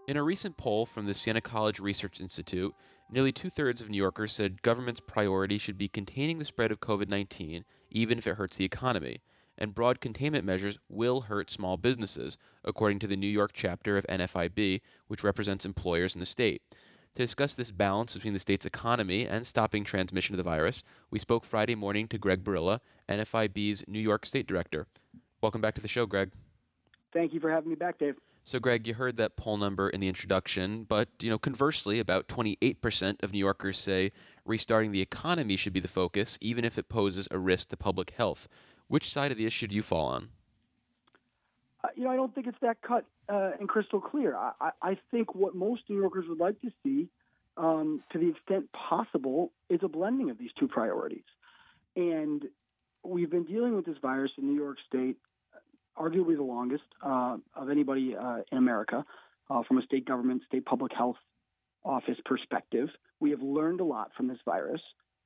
In a recent poll from the Siena College Research Institute, nearly two-thirds of New Yorkers said government's priority should be containing the spread of COVID-19, even if it hurts the economy. And broad containment measures will hurt small businesses, according to the New York chapter of NFIB, which represents employers in the state. To discuss this balance between the state's economy and stopping transmission of the virus, we spoke Friday morning to Greg Barilla, NFIB's New York State Director. Welcome back to the show, Greg. Thank you for having me back, Dave. So, Greg, you heard that poll number in the introduction, but, conversely, about 28% of New Yorkers say restarting the economy should be the focus, even if it poses a risk to public health. Which side of the issue do you fall on? I don't think it's that cut and crystal clear. I think what most New Yorkers would like to see, to the extent possible, is a blending of these two priorities. And we've been dealing with this virus in New York State arguably the longest of anybody in America from a state government, state public health office perspective. We have learned a lot from this virus,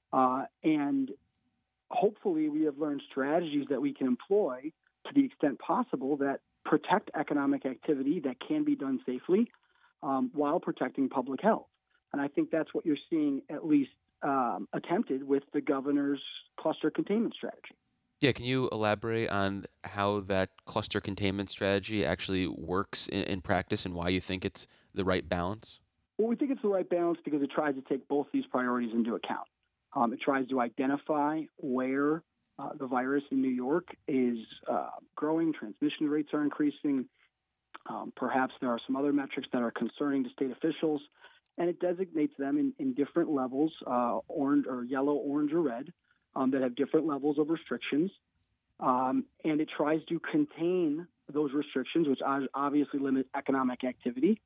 and hopefully we have learned strategies that we can employ to the extent possible that protect economic activity that can be done safely while protecting public health. And I think that's what you're seeing at least attempted with the governor's cluster containment strategy. Yeah, can you elaborate on how that cluster containment strategy actually works in practice and why you think it's the right balance? Well, we think it's the right balance because it tries to take both these priorities into account. It tries to identify where the virus in New York is growing, transmission rates are increasing. Perhaps there are some other metrics that are concerning to state officials, and it designates them in different levels, orange or yellow, orange, or red, that have different levels of restrictions. And it tries to contain those restrictions, which obviously limit economic activity,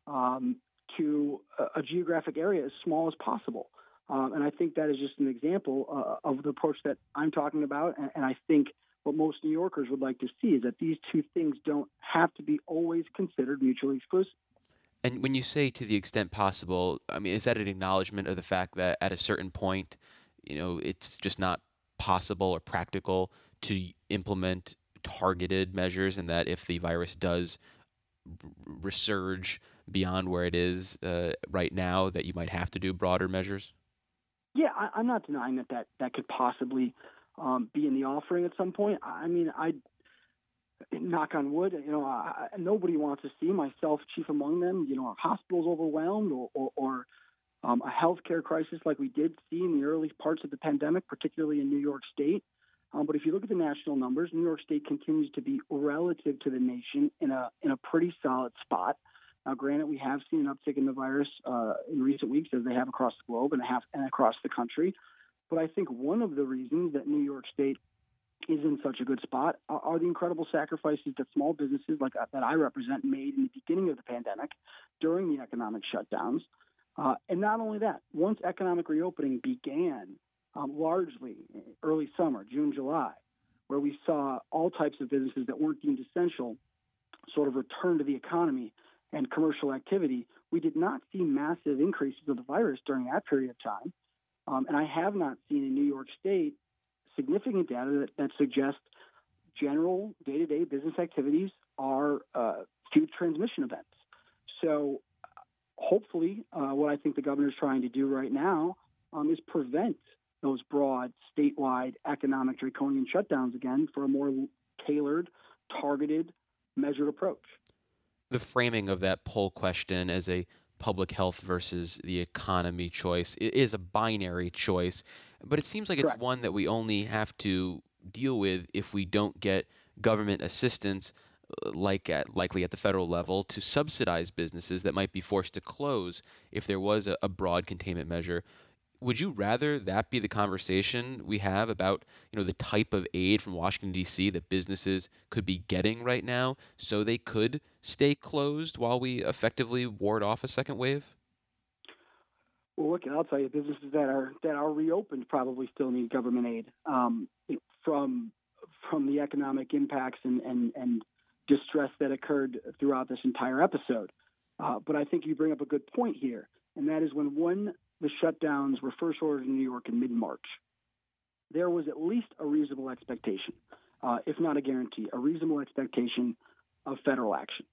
to a geographic area as small as possible. And I think that is just an example of the approach that I'm talking about. And I think what most New Yorkers would like to see is that these two things don't have to be always considered mutually exclusive. And when you say to the extent possible, I mean, is that an acknowledgement of the fact that at a certain point, it's just not possible or practical to implement targeted measures, and that if the virus does resurge beyond where it is right now, that you might have to do broader measures? Yeah, I'm not denying that could possibly be in the offering at some point. I mean, I knock on wood, nobody wants to see, myself chief among them, our hospitals overwhelmed or a healthcare crisis like we did see in the early parts of the pandemic, particularly in New York State. But if you look at the national numbers, New York State continues to be relative to the nation in a pretty solid spot. Now, granted, we have seen an uptick in the virus in recent weeks, as they have across the globe and across the country. But I think one of the reasons that New York State is in such a good spot are the incredible sacrifices that small businesses like that I represent made in the beginning of the pandemic during the economic shutdowns. And not only that, once economic reopening began, largely early summer, June, July, where we saw all types of businesses that weren't deemed essential sort of return to the economy and commercial activity, we did not see massive increases of the virus during that period of time. And I have not seen in New York State significant data that suggests general day-to-day business activities are few transmission events. So hopefully what I think the governor is trying to do right now is prevent those broad statewide economic draconian shutdowns again for a more tailored, targeted, measured approach. The framing of that poll question as a public health versus the economy choice is a binary choice, but it seems like it's Correct. one that we only have to deal with if we don't get government assistance, likely at the federal level, to subsidize businesses that might be forced to close if there was a broad containment measure. Would you rather that be the conversation we have about, the type of aid from Washington, D.C. that businesses could be getting right now so they could stay closed while we effectively ward off a second wave? Well, look, I'll tell you, businesses that are reopened probably still need government aid from the economic impacts and distress that occurred throughout this entire episode. But I think you bring up a good point here, and that is when the shutdowns were first ordered in New York in mid-March, there was at least a reasonable expectation, if not a guarantee, a reasonable expectation of federal action.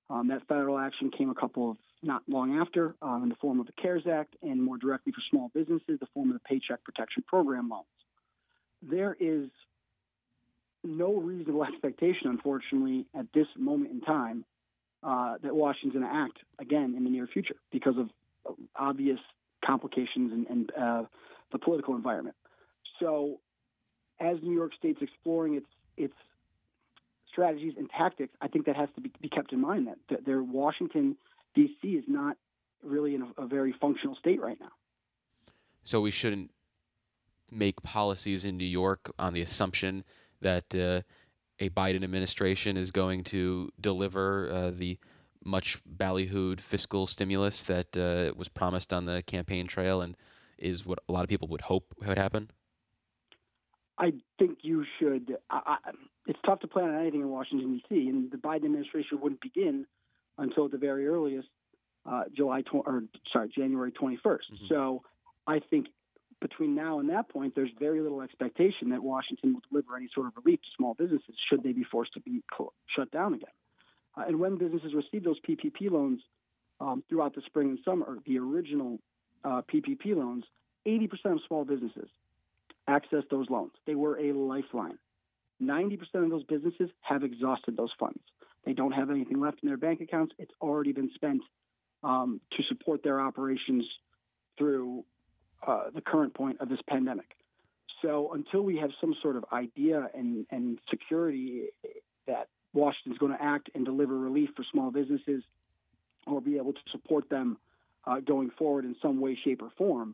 That federal action came not long after in the form of the CARES Act, and more directly for small businesses, the form of the Paycheck Protection Program loans. There is no reasonable expectation, unfortunately, at this moment in time, that Washington's going to act again in the near future because of obvious complications and the political environment. So, as New York State's exploring its strategies and tactics, I think that has to be kept in mind that their Washington, D.C. is not really in a very functional state right now. So we shouldn't make policies in New York on the assumption that a Biden administration is going to deliver the much ballyhooed fiscal stimulus that was promised on the campaign trail and is what a lot of people would hope would happen? I think you should. It's tough to plan on anything in Washington, D.C., and the Biden administration wouldn't begin until at the very earliest January 21st. Mm-hmm. So I think between now and that point, there's very little expectation that Washington will deliver any sort of relief to small businesses should they be forced to be shut down again. And when businesses receive those PPP loans throughout the spring and summer, the original PPP loans, 80% of small businesses access those loans. They were a lifeline. 90% of those businesses have exhausted those funds. They don't have anything left in their bank accounts. It's already been spent to support their operations through the current point of this pandemic. So until we have some sort of idea and security that Washington's going to act and deliver relief for small businesses or be able to support them going forward in some way, shape, or form,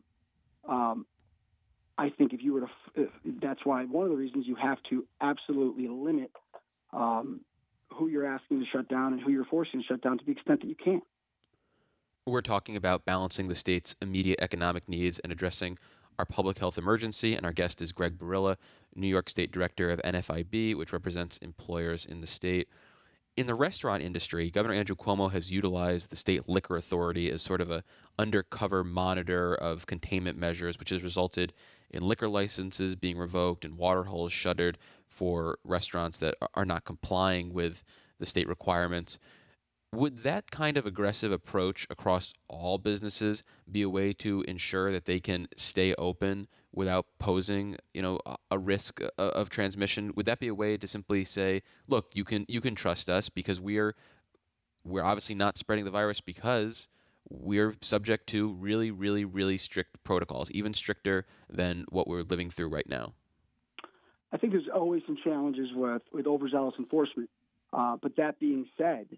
I think that's why one of the reasons you have to absolutely limit who you're asking to shut down and who you're forcing to shut down to the extent that you can. We're talking about balancing the state's immediate economic needs and addressing our public health emergency, and our guest is Greg Barilla, New York State Director of NFIB, which represents employers in the state. In the restaurant industry, Governor Andrew Cuomo has utilized the state liquor authority as sort of a undercover monitor of containment measures, which has resulted in liquor licenses being revoked and water holes shuttered for restaurants that are not complying with the state requirements. Would that kind of aggressive approach across all businesses be a way to ensure that they can stay open without posing, a risk of transmission? Would that be a way to simply say, look, you can trust us because we're obviously not spreading the virus because we're subject to really, really, really strict protocols, even stricter than what we're living through right now? I think there's always some challenges with overzealous enforcement. But that being said,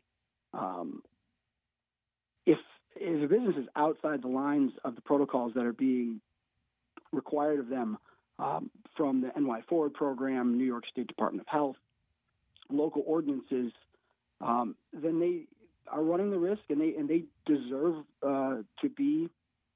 if a business is outside the lines of the protocols that are being required of them from the NY Forward program, New York State Department of Health, local ordinances, then they are running the risk and they deserve to be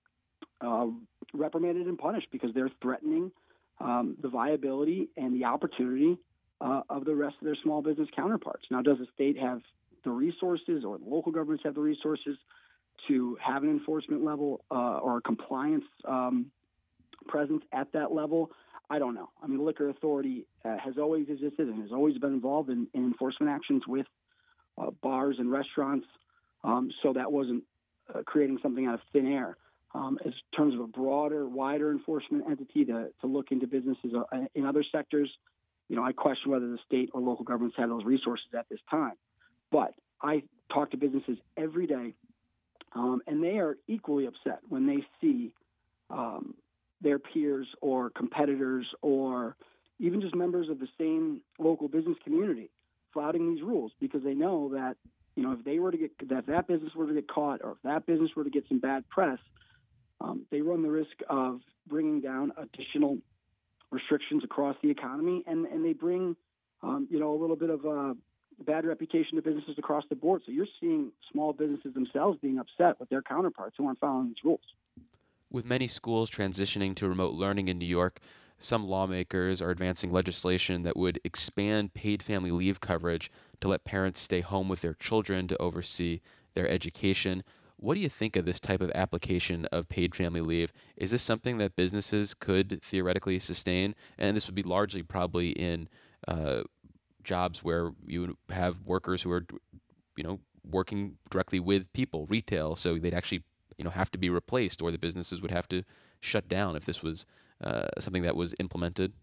reprimanded and punished because they're threatening the viability and the opportunity of the rest of their small business counterparts. Now, does the state have the resources or the local governments have the resources to have an enforcement level or a compliance presence at that level? I don't know. I mean, the Liquor Authority has always existed and has always been involved in enforcement actions with bars and restaurants, so that wasn't creating something out of thin air. In terms of a broader, wider enforcement entity to look into businesses in other sectors, I question whether the state or local governments have those resources at this time. But I talk to businesses every day, and they are equally upset when they see their peers or competitors or even just members of the same local business community flouting these rules because they know that, if they were to get that business were to get caught or if that business were to get some bad press, they run the risk of bringing down additional restrictions across the economy, and they bring, a little bit of a bad reputation to businesses across the board. So you're seeing small businesses themselves being upset with their counterparts who aren't following these rules. With many schools transitioning to remote learning in New York, some lawmakers are advancing legislation that would expand paid family leave coverage to let parents stay home with their children to oversee their education. What do you think of this type of application of paid family leave? Is this something that businesses could theoretically sustain? And this would be largely probably in jobs where you have workers who are, working directly with people, retail, so they'd actually have to be replaced, or the businesses would have to shut down if this was something that was implemented?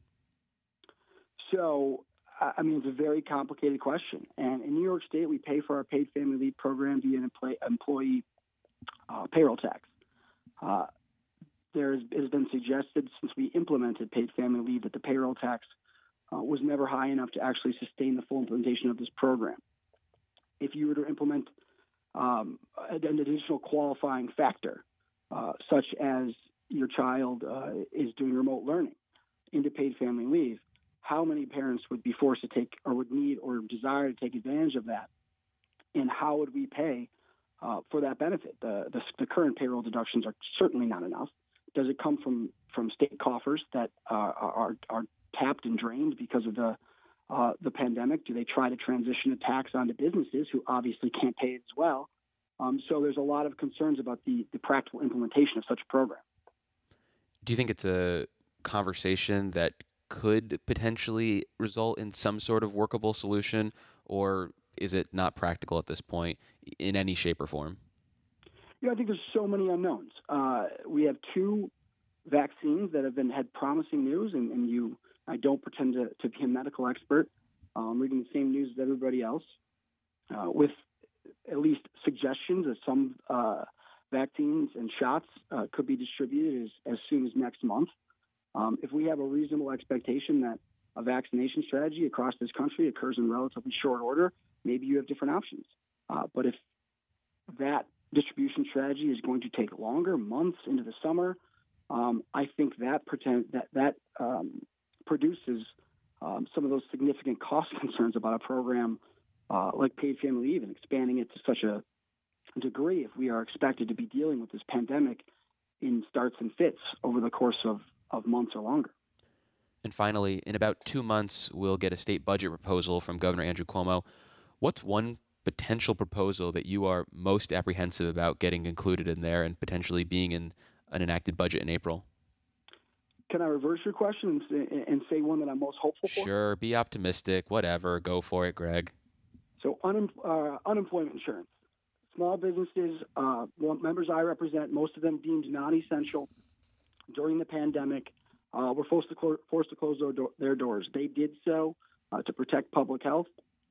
So, I mean, it's a very complicated question. And in New York State, we pay for our paid family leave program via an employee payroll tax. There has been suggested since we implemented paid family leave that the payroll tax was never high enough to actually sustain the full implementation of this program. If you were to implement an additional qualifying factor, such as your child is doing remote learning into paid family leave, how many parents would be forced to take or would need or desire to take advantage of that? And how would we pay for that benefit? The current payroll deductions are certainly not enough. Does it come from state coffers that are tapped and drained because of the pandemic? Do they try to transition a tax onto businesses who obviously can't pay it as well? So there's a lot of concerns about the practical implementation of such a program. Do you think it's a conversation that could potentially result in some sort of workable solution, or is it not practical at this point in any shape or form? I think there's so many unknowns. We have 2 vaccines that have had promising news, and I don't pretend to be a medical expert. I'm reading the same news as everybody else, with at least suggestions that some vaccines and shots could be distributed as soon as next month. If we have a reasonable expectation that a vaccination strategy across this country occurs in relatively short order, maybe you have different options. But if that distribution strategy is going to take longer, months into the summer, I think that produces some of those significant cost concerns about a program like paid family leave and expanding it to such a degree if we are expected to be dealing with this pandemic in starts and fits over the course of months or longer. And finally, in about 2 months, we'll get a state budget proposal from Governor Andrew Cuomo. What's one potential proposal that you are most apprehensive about getting included in there and potentially being in an enacted budget in April? Can I reverse your question and say one that I'm most hopeful for? Sure, be optimistic, whatever. Go for it, Greg. So unemployment insurance. Small businesses, members I represent, most of them deemed non-essential during the pandemic, were forced to close their doors. They did so to protect public health.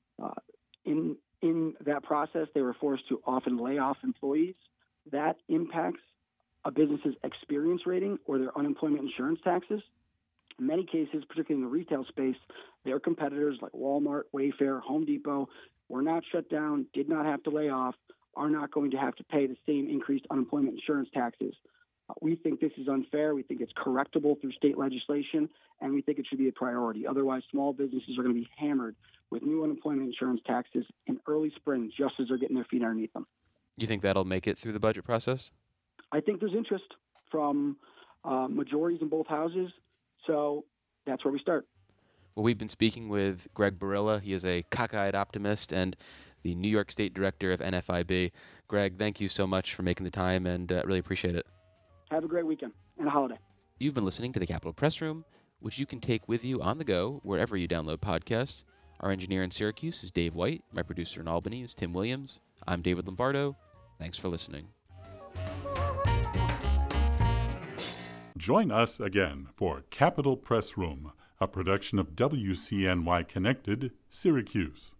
In that process, they were forced to often lay off employees. That impacts a business's experience rating or their unemployment insurance taxes. In many cases, particularly in the retail space, their competitors like Walmart, Wayfair, Home Depot were not shut down, did not have to lay off, are not going to have to pay the same increased unemployment insurance taxes. We think this is unfair. We think it's correctable through state legislation, and we think it should be a priority. Otherwise, small businesses are going to be hammered with new unemployment insurance taxes in early spring, just as they're getting their feet underneath them. You think that'll make it through the budget process? I think there's interest from majorities in both houses, so that's where we start. Well, we've been speaking with Greg Barilla. He is a cockeyed optimist and the New York State Director of NFIB. Greg, thank you so much for making the time, and really appreciate it. Have a great weekend and a holiday. You've been listening to the Capitol Press Room, which you can take with you on the go wherever you download podcasts. Our engineer in Syracuse is Dave White. My producer in Albany is Tim Williams. I'm David Lombardo. Thanks for listening. Join us again for Capitol Press Room, a production of WCNY Connected, Syracuse.